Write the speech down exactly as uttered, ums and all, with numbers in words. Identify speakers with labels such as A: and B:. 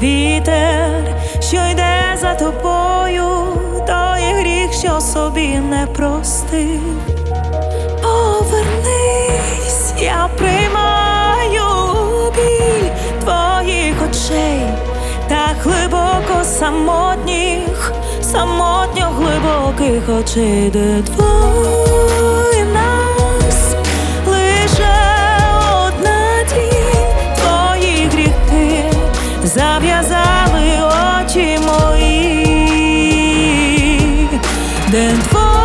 A: Вітер, що йде за тобою, той гріх, що собі не простив. Повернись, я приймаю біль твоїх очей, так глибоко самотніх, самотньо глибоких очей, де двоє нас, лише одна тінь, твої гріхи зав'язали очі мої, де двоє